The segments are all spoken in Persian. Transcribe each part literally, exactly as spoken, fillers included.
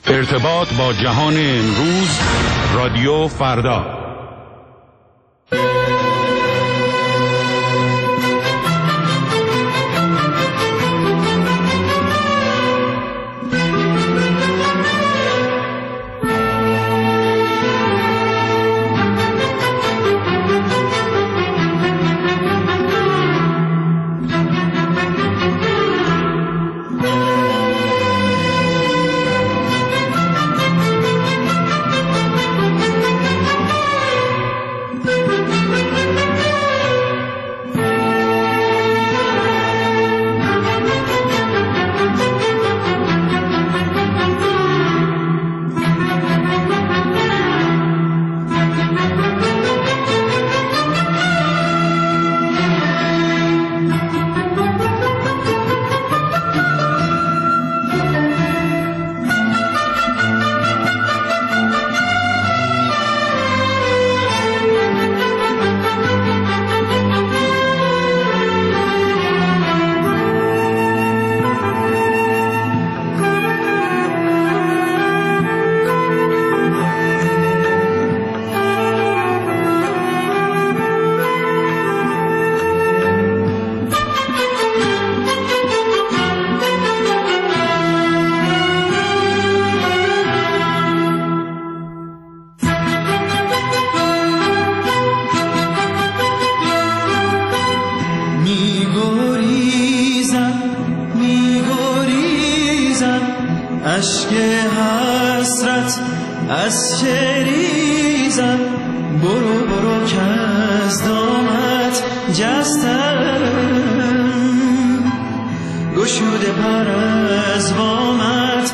ارتباط با جهان امروز، رادیو فردا. اشک حسرت از چریزم، برو برو که از دامت جستم، گشوده پر از وامت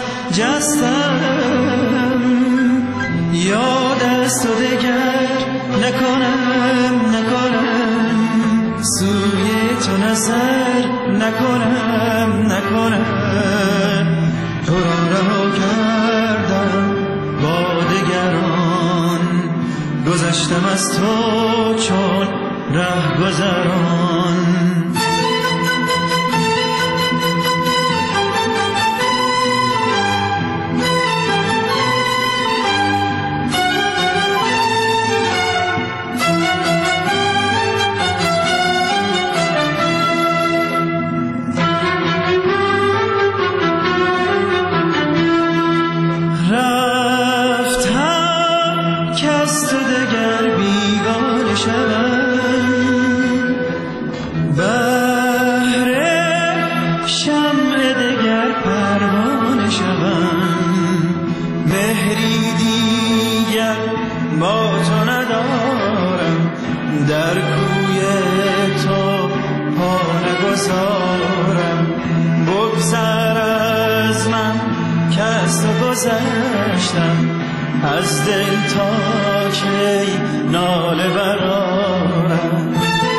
جستم، یاد از تو دگر نکنم نکنم، سوی تو نظر نکنم نکنم، تو را رها کردم با دگران، گذشتم از تو چون رهگذران. در کوی تو پا نگذارم، بگذر از من که از تو گذشتم، از دل تا کی ناله برارم.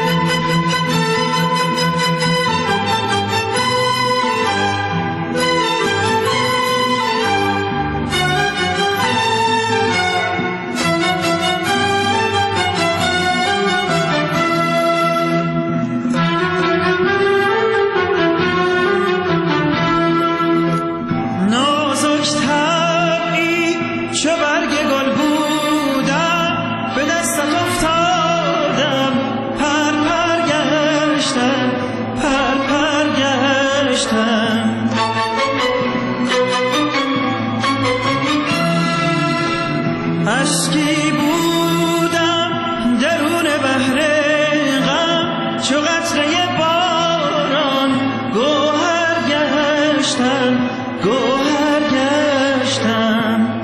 اشکی بودم درون بحر غم، چو قطره باران گوهر گشتم گوهر گشتم.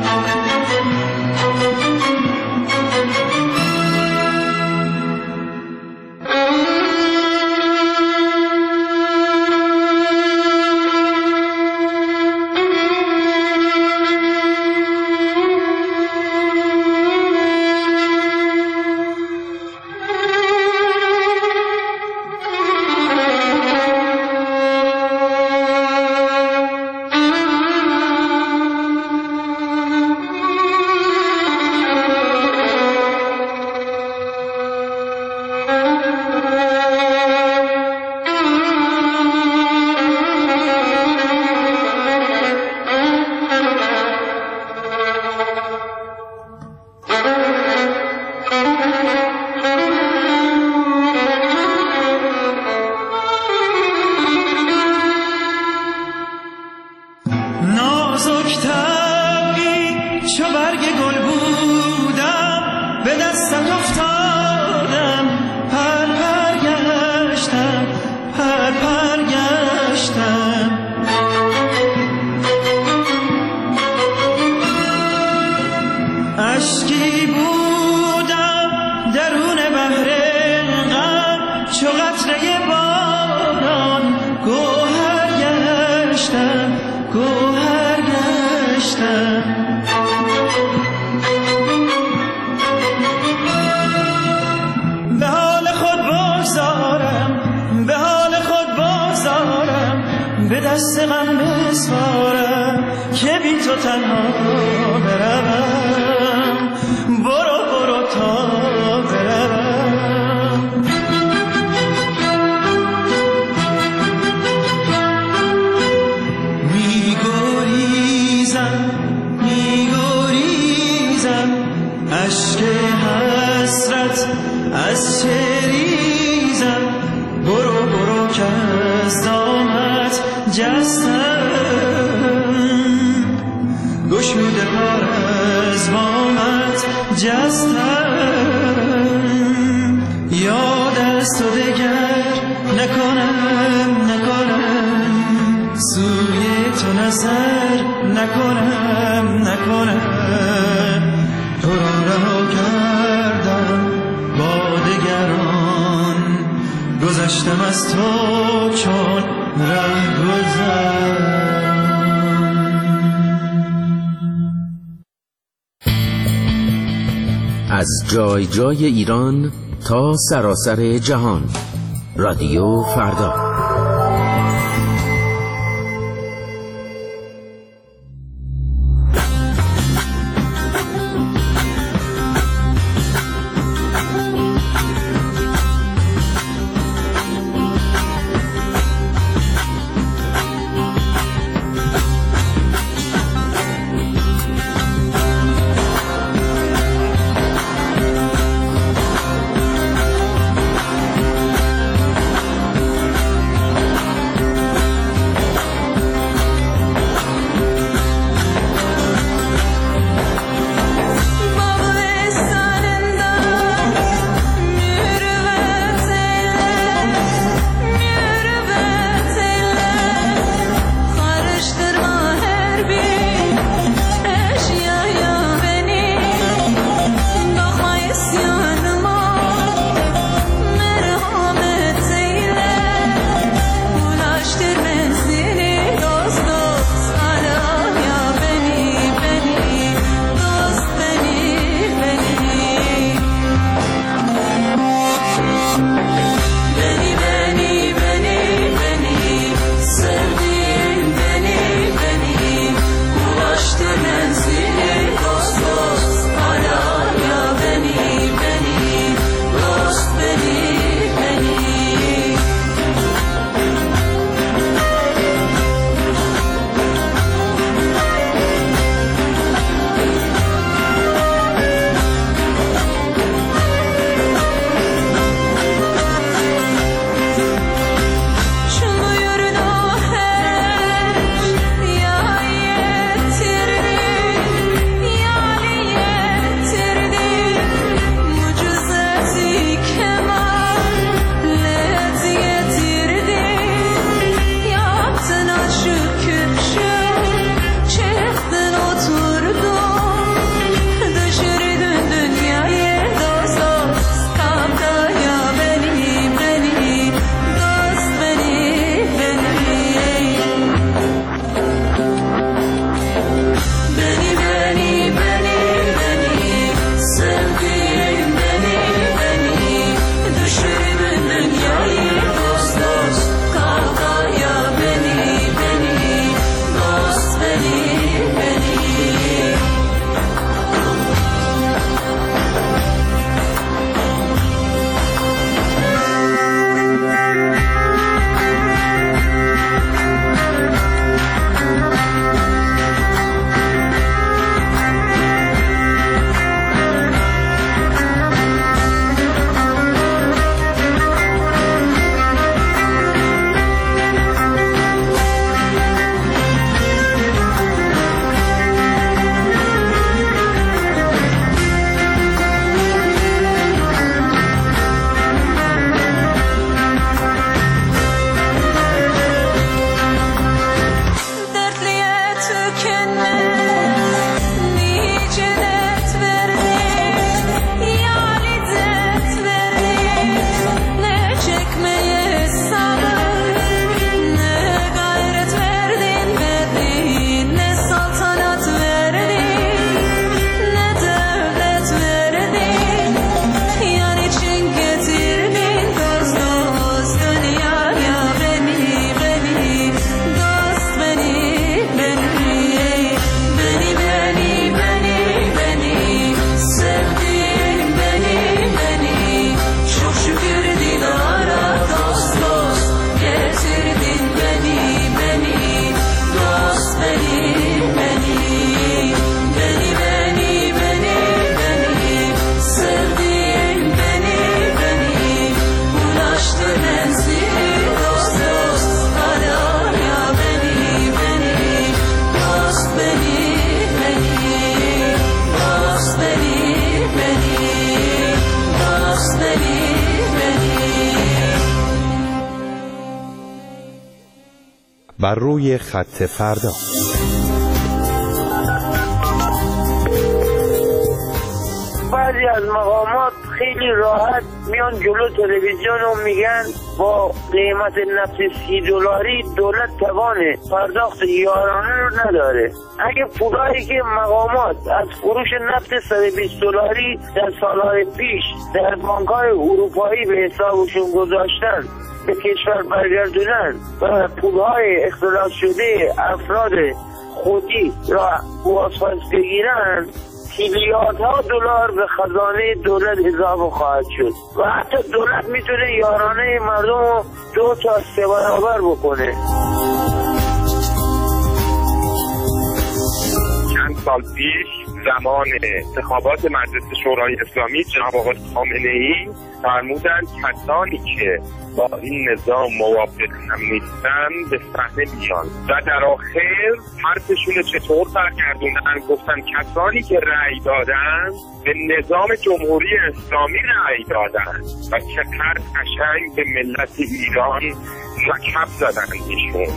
نازک طبعی چو برگ گل بودم به دستت افتادم پر پر گشتم پر پر گشتم اشکی بودم درون بحر غم چو قطره باران گوهر گشتم گوهر گشتم به حال خود بگذارم به حال خود بگذارم به دست غم بسپارم که بی تو تنها بروم برو برو تا بروم میگریزم میگریزم اشک حسرت از چریزم برو برو که از دامت جستم گشوده پار از بامت جستم یاد از تو دگر نکنم نکنم سوی تو نظر نکنم نکنم تو را رها کردم با دگران گذشتم از تو چون رهگذر از جای جای ایران تا سراسر جهان. رادیو فردا. بر روی خط فردا. بعضی از مقامات خیلی راحت میان جلو تلویزیون و میگن با قیمت نفت سی دلاری دولت توانه پرداخت یارانه رو نداره. اگه پولایی که مقامات از فروش نفت صد و بیست دلاری در سالهای پیش در بانک‌های اروپایی به حسابشون گذاشتن به کشور برگردونن و پولهای اختلاس شده افراد خودی را بازپس بگیرن، میلیاردها دلار به خزانه دولت اضافه خواهد شد و حتی دولت میتونه یارانه مردم رو دو تا سه برابر بکنه. چند سال پیش زمان انتخابات مجلس شورای اسلامی جناب آقای خامنه‌ای فرمودند کسانی که با این نظام موافق هم نیستن به صحنه میان و در آخر حرفشون چطور برگردوندن؟ گفتن کسانی که رأی دادن به نظام جمهوری اسلامی رأی دادن و چقدر قشنگ به ملت ایران لقب زدن ایشون.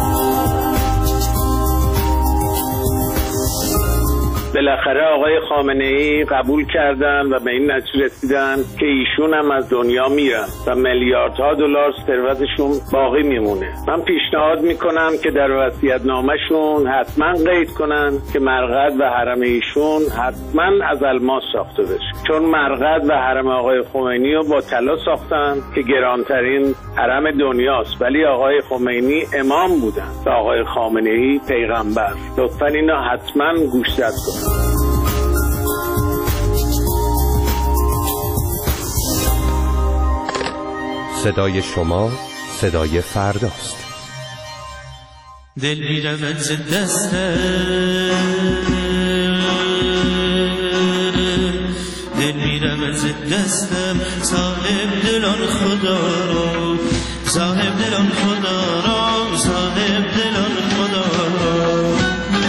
بالاخره آقای خامنه‌ای قبول کردن و به این نتیجه رسیدن که ایشون هم از دنیا میرن و میلیاردها دلار ثروتشون باقی میمونه. من پیشنهاد میکنم که در وصیت‌نامه‌شون حتما قید کنن که مرقد و حرم ایشون حتما از الماس ساخته بشه، چون مرقد و حرم آقای خمینی رو با طلا ساختن که گرانترین حرم دنیاست، ولی آقای خمینی امام بودن و آقای خامنه‌ای پیغمبر. لطفاً اینو حتما گوشزد کنن. صدای شما صدای فرداست. دل می‌رود ز دستم، دل می‌رود ز دستم، صاحب دلان خدا رو، صاحب دلان خدا رو، صاحب دلان خدا رو.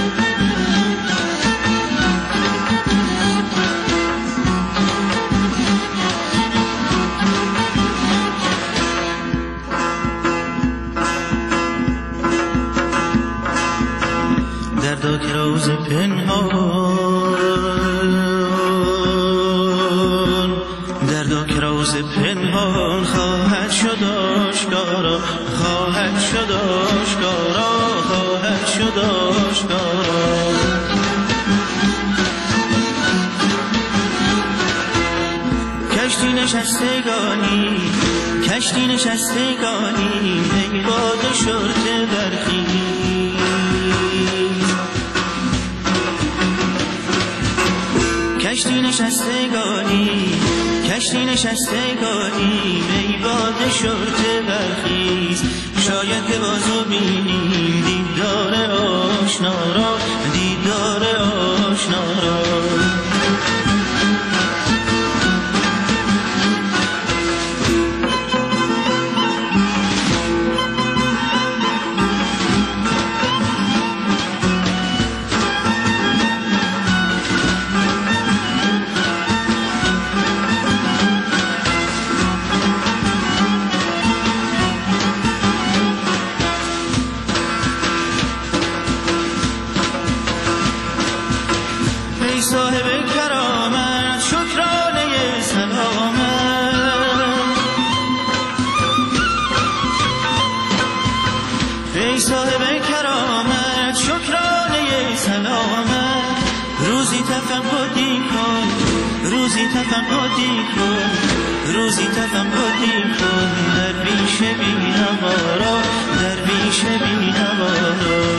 دردا که روز پنهان، دردا که روز پنهان خواهد شد آشکارا، خواهد شد آشکارا، خواهد شد آشکارا. کشتی نشستگانی، کشتی نشستگانی، ای باد شرطه برخیز. کشتی نشستگانی، کشتی نشستگانی، ای باد شرطه برخیز. شاید که بازو بینیم دیدار آشنا را، دیدار آشنا را. صاحب کرامت شکرانه سلامت، ای صاحب کرامت شکرانه سلامت. روزی تفقدی کن، روزی تفقدی کن، روزی تفقدی کن، در بیش بی نوارا، در بیش بی نوارا.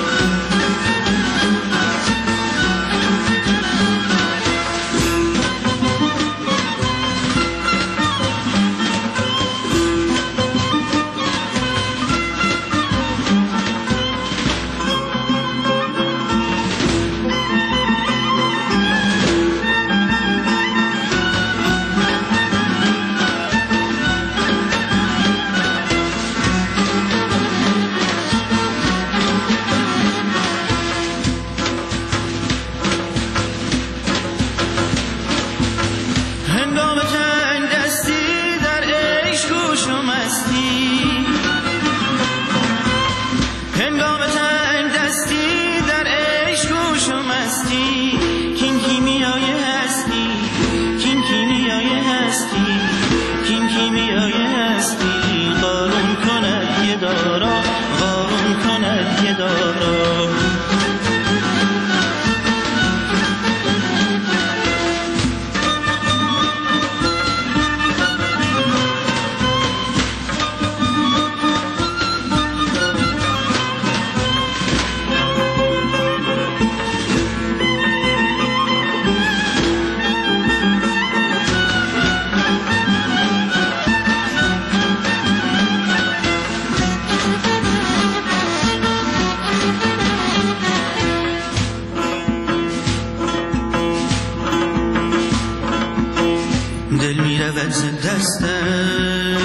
دل می رود ز دستم،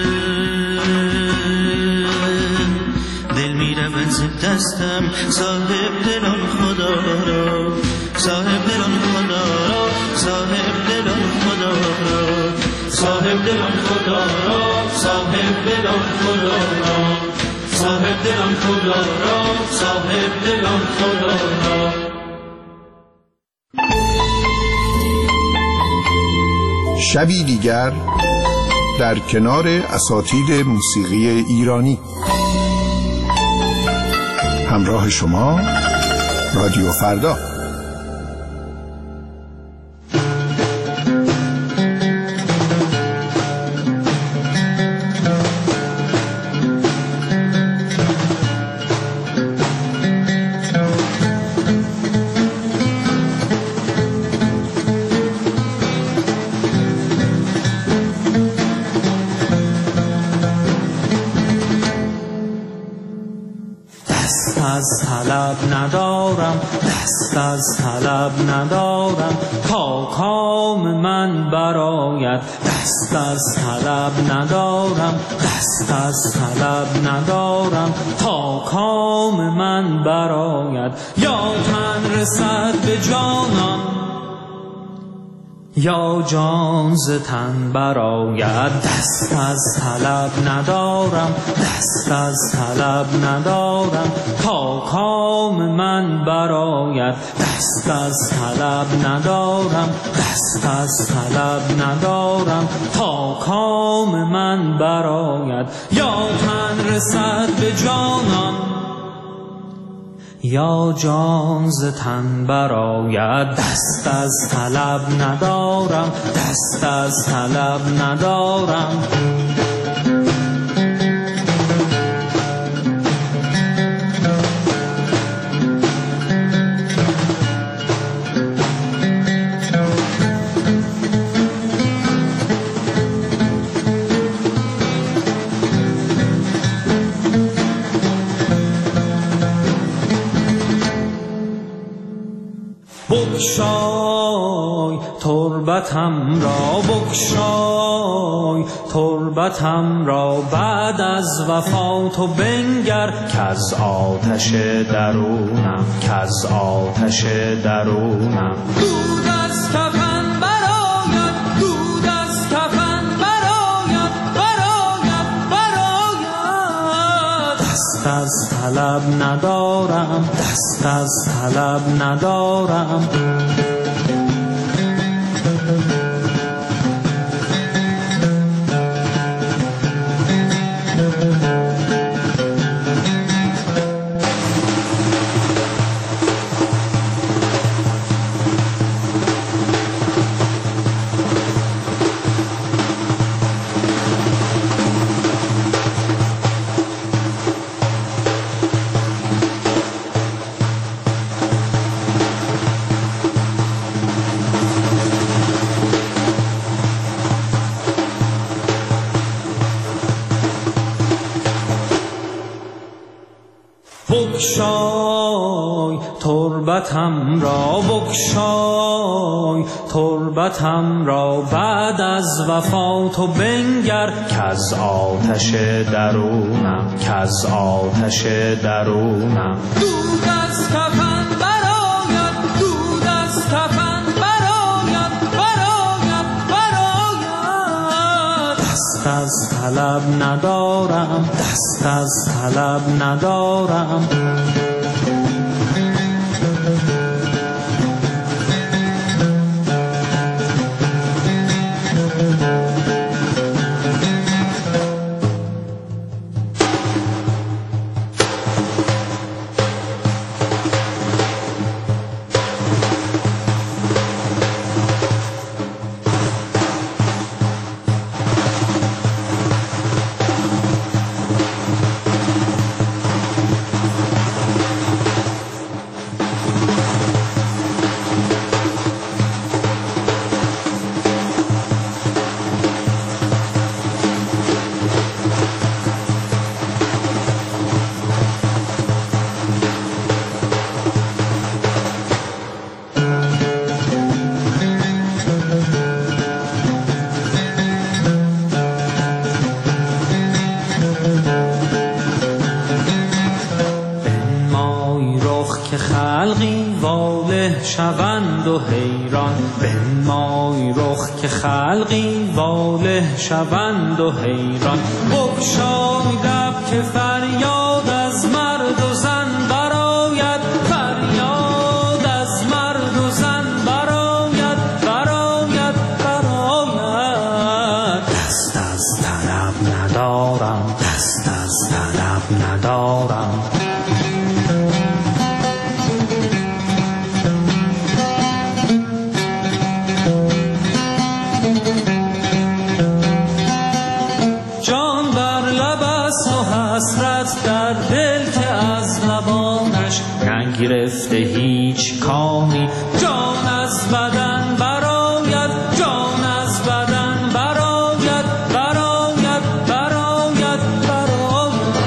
دل می رود ز دستم، صاحب دلان خدا را، صاحب دلان خدا را، صاحب دلان خدا را، صاحب دلان خدا را، صاحب دلان خدا را، صاحب دلان خدا را، صاحب دلان خدا را. شبی دیگر در کنار اساطیر موسیقی ایرانی. همراه شما رادیو فردا. از طلب ندارم، دست از طلب ندارم، تا کام من برآید. دست از طلب ندارم، دست از طلب ندارم، تا کام من برآید. یا تن رسد به جانان، یا جان ز تن برآید. دست از طلب ندارم، دست از طلب ندارم، تا کام من برآید. دست از طلب ندارم، دست از طلب ندارم، تا کام من برآید. یا تن رسد به جانان، یا جان ز تن برآید. دست از طلب ندارم، دست از طلب ندارم. بگشای تربتم را، بگشای تربتم را، بعد از وفات تو بنگر که از آتش درونم، که از آتش درونم. دود از کفن برآید، دود از کفن برآید، برآید، برآید. دست از طلب ندارم، دست از طلب ندارم. بگشای تربتم را بگشای تربتم را بعد از وفا تو بنگر که از آتش درونم که از آتش درونم دود از کفن براید دود از کفن براید براید براید دست از طلب ندارم دست از طلب ندارم شوند و حیران بنمای رخ که خلقی واله شوند و حیران بگشای لب که فریاد از مرد و زن براید فریاد از مرد و زن براید براید براید دست از طلب ندارم دست از طلب ندارم گرفته هیچ کامی جان از بدن براید جان از بدن براید براید براید براید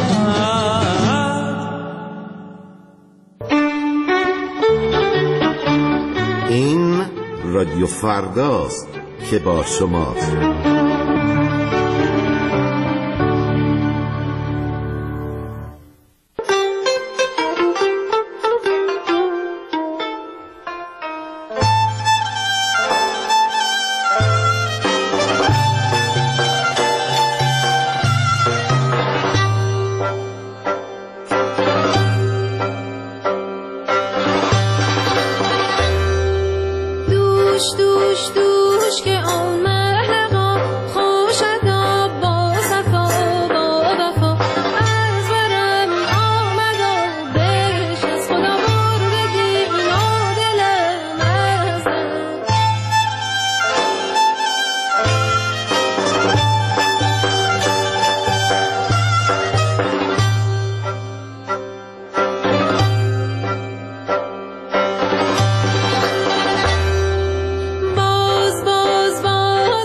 این رادیو فرداست که با شماست. باز باز باز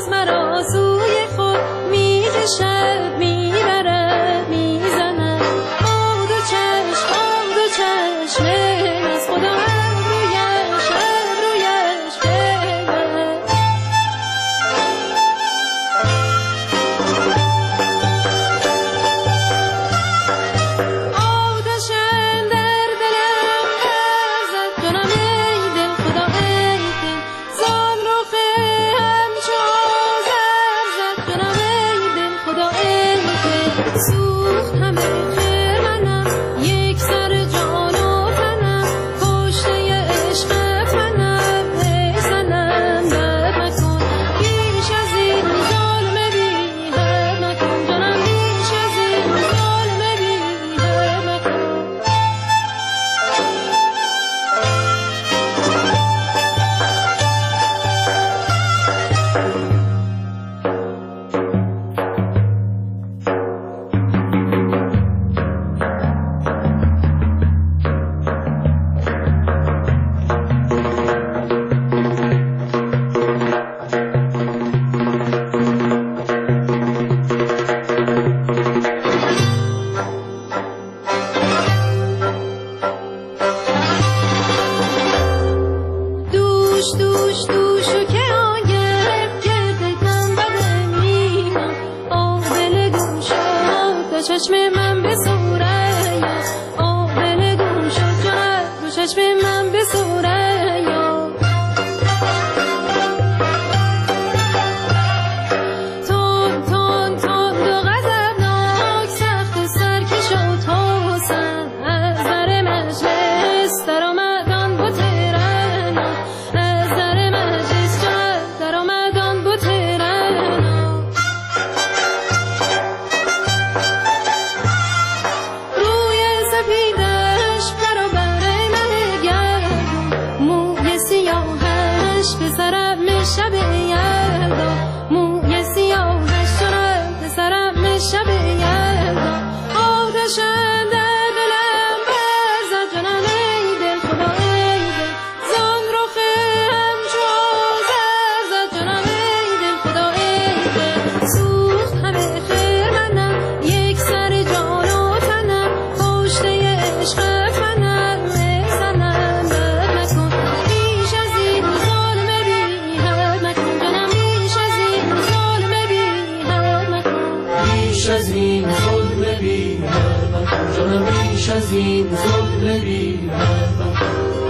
چشم من بسوره یا آبل گم شد جانم دو چشم من بسوره یا تون تون تون دو غضبناک سخت سرکش و توسن از در مجلس در آمدان بو ترنا از در مجلس جانم در آمدان بو ترنا روی سپیدش برابر من گردون موی سیاهش پسرم شب یلدا موی سیاهش جانم پسرم شب یلدا آتش در دلم برزد جانم ای دل خدا ای دل زان رخ همچو زر زد جانم ای دل خدا ای دل سوخت همه خیر منم یک سر جان و تنم کشته عشق فنم بزنم بد مکن بیش از این ظلم بی حد مکن جانم بیش از این ظلم بی حد مکن بیش از این ظلم بی حد مکن جانم بیش از این ظلم بی حد مکن